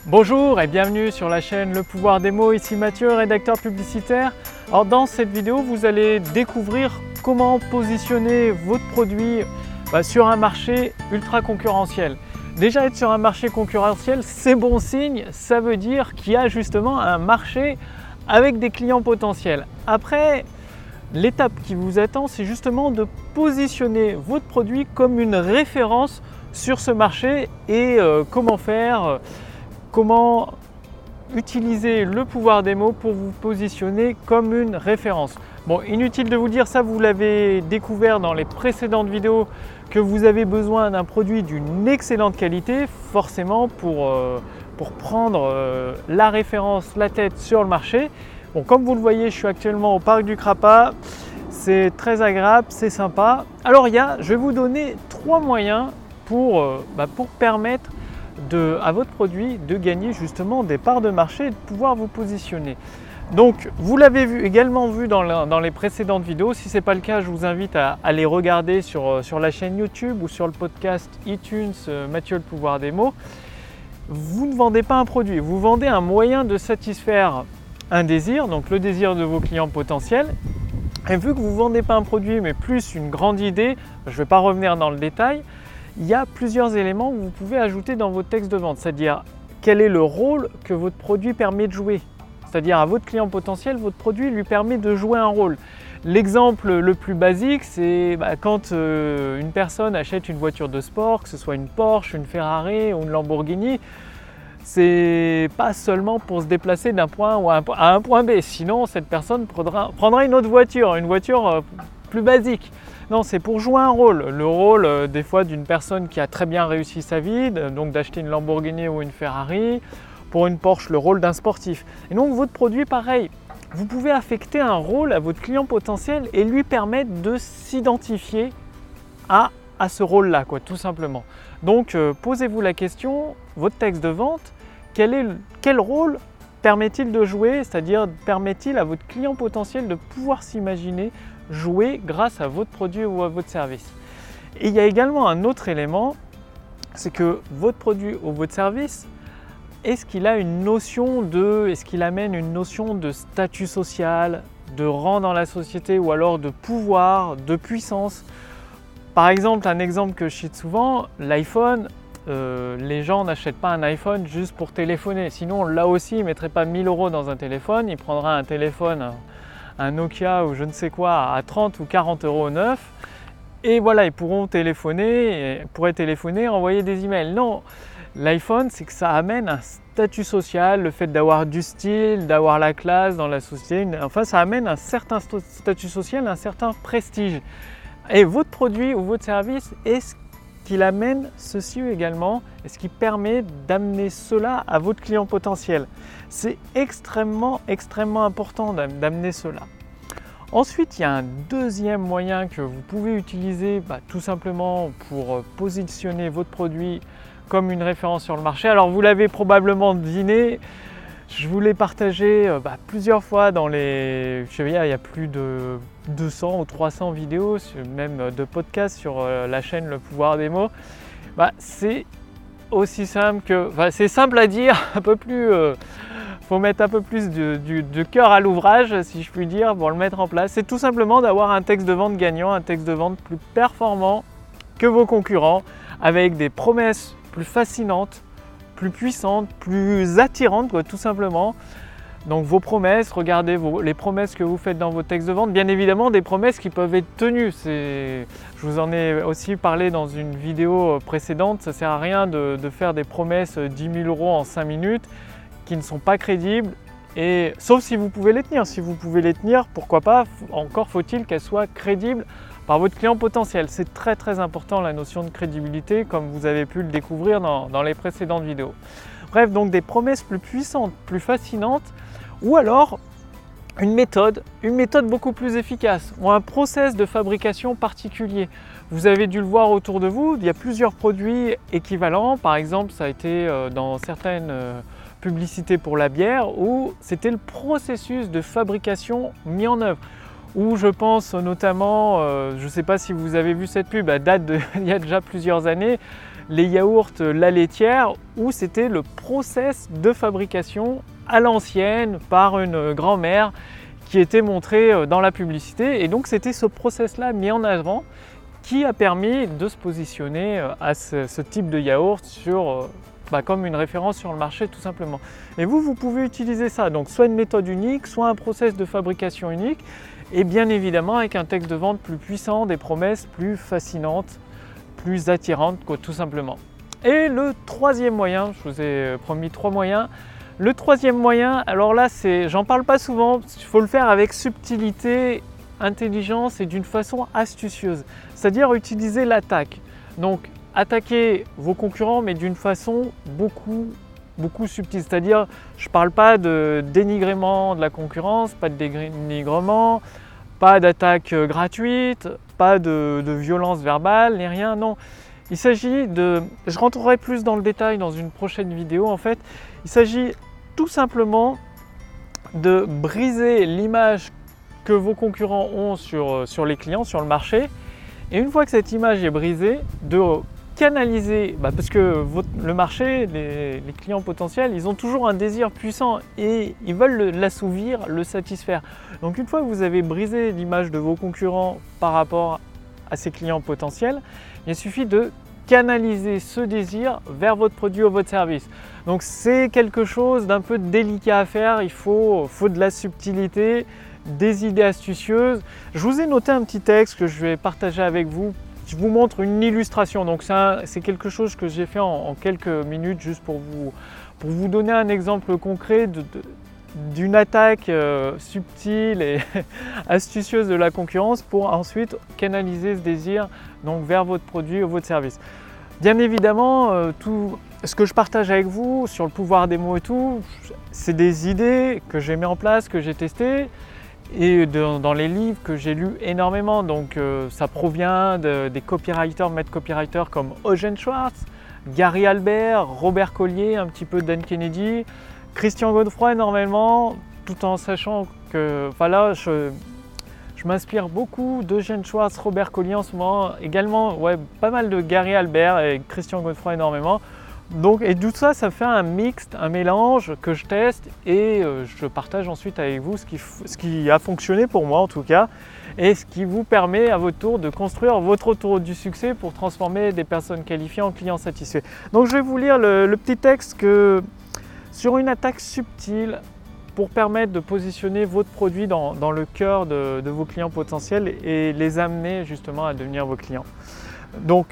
Bonjour et bienvenue sur la chaîne Le Pouvoir des mots, ici Mathieu, rédacteur publicitaire. Alors dans cette vidéo, vous allez découvrir comment positionner votre produit sur un marché ultra concurrentiel. Déjà être sur un marché concurrentiel, c'est bon signe, ça veut dire qu'il y a justement un marché avec des clients potentiels. Après, l'étape qui vous attend, c'est justement de positionner votre produit comme une référence sur ce marché et comment utiliser le pouvoir des mots pour vous positionner comme une référence. Bon, inutile de vous dire ça, vous l'avez découvert dans les précédentes vidéos que vous avez besoin d'un produit d'une excellente qualité, forcément pour prendre la référence, la tête sur le marché. Bon, comme vous le voyez, je suis actuellement au parc du Crapa, c'est très agréable, c'est sympa. Alors je vais vous donner 3 moyens pour permettre à votre produit de gagner justement des parts de marché et de pouvoir vous positionner. Donc vous l'avez également vu dans les précédentes vidéos. Si ce n'est pas le cas, je vous invite à les regarder sur la chaîne YouTube ou sur le podcast iTunes Mathieu le pouvoir des mots. Vous ne vendez pas un produit, vous vendez un moyen de satisfaire un désir, donc le désir de vos clients potentiels. Et vu que vous ne vendez pas un produit mais plus une grande idée, je ne vais pas revenir dans le détail, il y a plusieurs éléments que vous pouvez ajouter dans votre texte de vente, c'est-à-dire quel est le rôle que votre produit permet de jouer. C'est-à-dire à votre client potentiel, votre produit lui permet de jouer un rôle. L'exemple le plus basique, c'est quand une personne achète une voiture de sport, que ce soit une Porsche, une Ferrari ou une Lamborghini, c'est pas seulement pour se déplacer d'un point A à un point B, sinon cette personne prendra une autre voiture, une voiture plus basique. Non, c'est pour jouer un rôle, le rôle des fois d'une personne qui a très bien réussi sa vie, donc d'acheter une Lamborghini ou une Ferrari, pour une Porsche, le rôle d'un sportif. Et donc votre produit, pareil, vous pouvez affecter un rôle à votre client potentiel et lui permettre de s'identifier à ce rôle-là, tout simplement. Donc posez-vous la question, votre texte de vente, quel rôle permet-il de jouer, c'est-à-dire permet-il à votre client potentiel de pouvoir s'imaginer jouer grâce à votre produit ou à votre service. Et il y a également un autre élément, c'est que votre produit ou votre service, est-ce qu'il amène une notion de statut social, de rang dans la société ou alors de pouvoir, de puissance. Par exemple, un exemple que je cite souvent, l'iPhone, les gens n'achètent pas un iPhone juste pour téléphoner. Sinon, là aussi, ils ne mettraient pas 1000 € dans un téléphone, ils prendraient un téléphone, un Nokia ou je ne sais quoi à 30 ou 40 € neuf. Et voilà, ils pourraient téléphoner, envoyer des emails. Non, l'iPhone, c'est que ça amène un statut social, le fait d'avoir du style, d'avoir la classe dans la société. Enfin, ça amène un certain statut social, un certain prestige. Et votre produit ou votre service, est-ce qu'il amène ceci également? Est-ce qu'il permet d'amener cela à votre client potentiel? C'est extrêmement important d'amener cela. Ensuite, il y a un deuxième moyen que vous pouvez utiliser tout simplement pour positionner votre produit comme une référence sur le marché. Alors vous l'avez probablement deviné, je vous l'ai partagé plusieurs fois il y a plus de 200 ou 300 vidéos, même de podcasts sur la chaîne Le Pouvoir des mots. C'est aussi simple que, c'est simple à dire, un peu plus, faut mettre un peu plus de cœur à l'ouvrage, si je puis dire, pour le mettre en place. C'est tout simplement d'avoir un texte de vente gagnant, un texte de vente plus performant que vos concurrents, avec des promesses plus fascinantes, plus puissantes, plus attirantes, tout simplement. Donc vos promesses, regardez les promesses que vous faites dans vos textes de vente, bien évidemment des promesses qui peuvent être tenues. Je vous en ai aussi parlé dans une vidéo précédente, ça ne sert à rien de faire des promesses 10 000 € en 5 minutes qui ne sont pas crédibles, sauf si vous pouvez les tenir. Si vous pouvez les tenir, pourquoi pas, encore faut-il qu'elles soient crédibles par votre client potentiel. C'est très important la notion de crédibilité, comme vous avez pu le découvrir dans les précédentes vidéos. Bref, donc des promesses plus puissantes, plus fascinantes, ou alors une méthode beaucoup plus efficace, ou un process de fabrication particulier. Vous avez dû le voir autour de vous, il y a plusieurs produits équivalents. Par exemple, ça a été dans certaines publicités pour la bière, où c'était le processus de fabrication mis en œuvre. Où je pense notamment, je ne sais pas si vous avez vu cette pub, date il y a déjà plusieurs années, les yaourts La Laitière, où c'était le process de fabrication à l'ancienne par une grand-mère qui était montré dans la publicité. Et donc c'était ce process-là mis en avant qui a permis de se positionner à ce type de yaourt comme une référence sur le marché tout simplement. Et vous pouvez utiliser ça, donc soit une méthode unique, soit un process de fabrication unique, et bien évidemment avec un texte de vente plus puissant, des promesses plus fascinantes, plus attirantes tout simplement. Et le troisième moyen, je vous ai promis 3 moyens. Le troisième moyen, alors là, j'en parle pas souvent, il faut le faire avec subtilité, intelligence et d'une façon astucieuse, c'est-à-dire utiliser l'attaque. Donc attaquer vos concurrents, mais d'une façon beaucoup subtile, c'est-à-dire je ne parle pas de dénigrement de la concurrence, pas de dénigrement, pas d'attaque gratuite, pas de violence verbale, ni rien, non. Il s'agit je rentrerai plus dans le détail dans une prochaine vidéo en fait, il s'agit tout simplement de briser l'image que vos concurrents ont sur les clients, sur le marché. Et une fois que cette image est brisée, de canaliser, parce que le marché, les clients potentiels, ils ont toujours un désir puissant et ils veulent l'assouvir, le satisfaire. Donc une fois que vous avez brisé l'image de vos concurrents par rapport à ces clients potentiels, il suffit de canaliser ce désir vers votre produit ou votre service. Donc c'est quelque chose d'un peu délicat à faire, il faut de la subtilité, des idées astucieuses. Je vous ai noté un petit texte que je vais partager avec vous. Je vous montre une illustration, donc c'est quelque chose que j'ai fait en quelques minutes juste pour vous donner un exemple concret d'une attaque subtile et astucieuse de la concurrence pour ensuite canaliser ce désir donc vers votre produit ou votre service. Bien évidemment, tout ce que je partage avec vous sur le pouvoir des mots et tout, c'est des idées que j'ai mis en place, que j'ai testées et dans les livres que j'ai lus énormément. Donc ça provient des copywriters, maîtres copywriters comme Eugen Schwartz, Gary Albert, Robert Collier, un petit peu Dan Kennedy, Christian Godefroy énormément, tout en sachant que voilà, je m'inspire beaucoup d'Eugen Schwartz, Robert Collier en ce moment, également pas mal de Gary Albert et Christian Godefroy énormément. Donc, et tout ça, ça fait un mixte, un mélange que je teste et je partage ensuite avec vous ce qui a fonctionné pour moi en tout cas et ce qui vous permet à votre tour de construire votre autoroute du succès pour transformer des personnes qualifiées en clients satisfaits. Donc je vais vous lire le petit texte sur une attaque subtile pour permettre de positionner votre produit dans le cœur de vos clients potentiels et les amener justement à devenir vos clients. Donc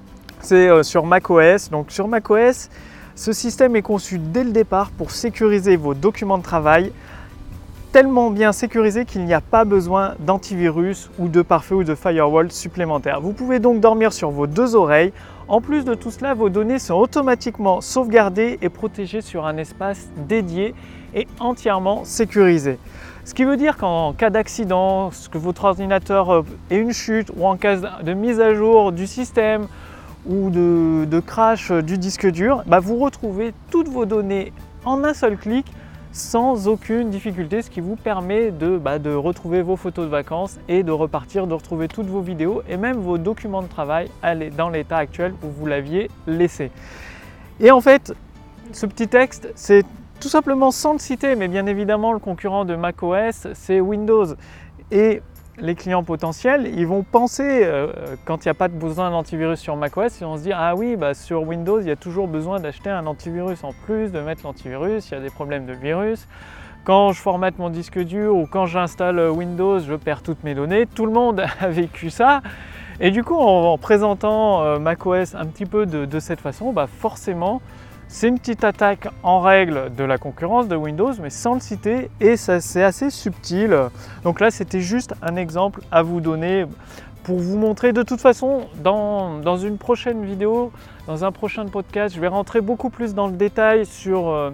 c'est sur macOS. Donc sur macOS, ce système est conçu dès le départ pour sécuriser vos documents de travail, tellement bien sécurisé qu'il n'y a pas besoin d'antivirus ou de pare-feu ou de firewall supplémentaire. Vous pouvez donc dormir sur vos 2 oreilles. En plus de tout cela, vos données sont automatiquement sauvegardées et protégées sur un espace dédié et entièrement sécurisé. Ce qui veut dire qu'en cas d'accident, que votre ordinateur ait une chute ou en cas de mise à jour du système ou de crash du disque dur, vous retrouvez toutes vos données en un seul clic sans aucune difficulté, ce qui vous permet de retrouver vos photos de vacances et de repartir, de retrouver toutes vos vidéos et même vos documents de travail dans l'état actuel où vous l'aviez laissé. Et en fait, ce petit texte, c'est tout simplement sans le citer, mais bien évidemment le concurrent de macOS, c'est Windows. Et les clients potentiels, ils vont penser, quand il n'y a pas de besoin d'antivirus sur macOS, ils vont se dire « Ah oui, sur Windows, il y a toujours besoin d'acheter un antivirus en plus, de mettre l'antivirus, il y a des problèmes de virus. Quand je formate mon disque dur ou quand j'installe Windows, je perds toutes mes données. » Tout le monde a vécu ça. Et du coup, en présentant macOS un petit peu de cette façon, forcément, c'est une petite attaque en règle de la concurrence de Windows, mais sans le citer, et ça c'est assez subtil. Donc là, c'était juste un exemple à vous donner pour vous montrer. De toute façon, dans une prochaine vidéo, dans un prochain podcast, je vais rentrer beaucoup plus dans le détail sur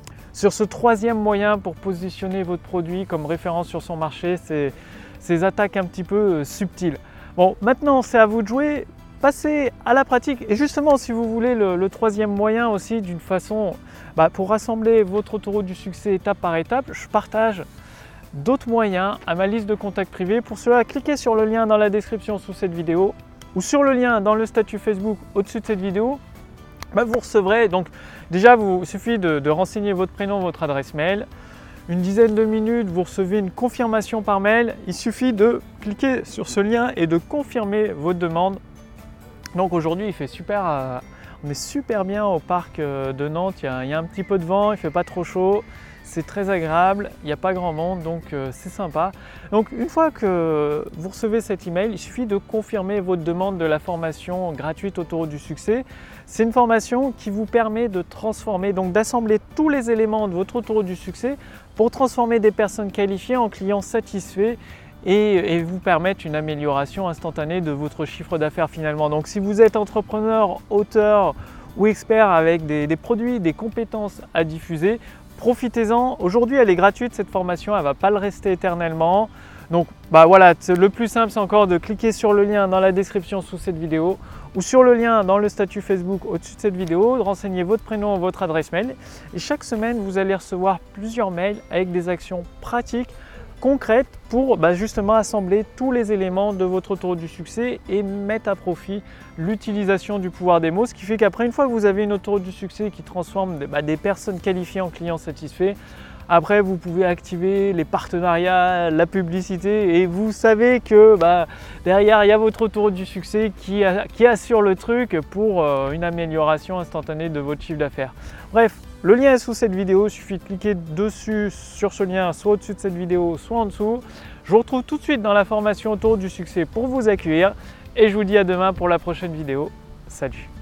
ce troisième moyen pour positionner votre produit comme référence sur son marché, ces attaques un petit peu subtiles. Bon, maintenant, c'est à vous de jouer. Passez à la pratique et justement si vous voulez le troisième moyen aussi d'une façon pour rassembler votre autoroute du succès étape par étape, je partage d'autres moyens à ma liste de contacts privés. Pour cela, cliquez sur le lien dans la description sous cette vidéo ou sur le lien dans le statut Facebook au-dessus de cette vidéo vous recevrez. Donc déjà, il suffit de renseigner votre prénom, votre adresse mail. Une dizaine de minutes, vous recevez une confirmation par mail. Il suffit de cliquer sur ce lien et de confirmer votre demande. Donc aujourd'hui, il fait super, on est super bien au parc de Nantes. Il y a un petit peu de vent, il ne fait pas trop chaud. C'est très agréable, il n'y a pas grand monde, donc c'est sympa. Donc une fois que vous recevez cet email, il suffit de confirmer votre demande de la formation gratuite Autoroute du succès. C'est une formation qui vous permet de transformer, donc d'assembler tous les éléments de votre Autoroute du succès pour transformer des personnes qualifiées en clients satisfaits et vous permettre une amélioration instantanée de votre chiffre d'affaires finalement. Donc si vous êtes entrepreneur, auteur ou expert avec des produits, des compétences à diffuser, profitez-en. Aujourd'hui, elle est gratuite cette formation, elle ne va pas le rester éternellement. Donc voilà, le plus simple c'est encore de cliquer sur le lien dans la description sous cette vidéo ou sur le lien dans le statut Facebook au-dessus de cette vidéo, de renseigner votre prénom, votre adresse mail. Et chaque semaine, vous allez recevoir plusieurs mails avec des actions pratiques, concrètes pour justement assembler tous les éléments de votre Autoroute du succès et mettre à profit l'utilisation du pouvoir des mots. Ce qui fait qu'après, une fois que vous avez une Autoroute du succès qui transforme des personnes qualifiées en clients satisfaits, après vous pouvez activer les partenariats, la publicité et vous savez que derrière il y a votre Autoroute du succès qui assure le truc pour une amélioration instantanée de votre chiffre d'affaires. Bref, le lien est sous cette vidéo, il suffit de cliquer dessus sur ce lien, soit au-dessus de cette vidéo, soit en dessous. Je vous retrouve tout de suite dans la formation Autoroute du succès pour vous accueillir et je vous dis à demain pour la prochaine vidéo. Salut!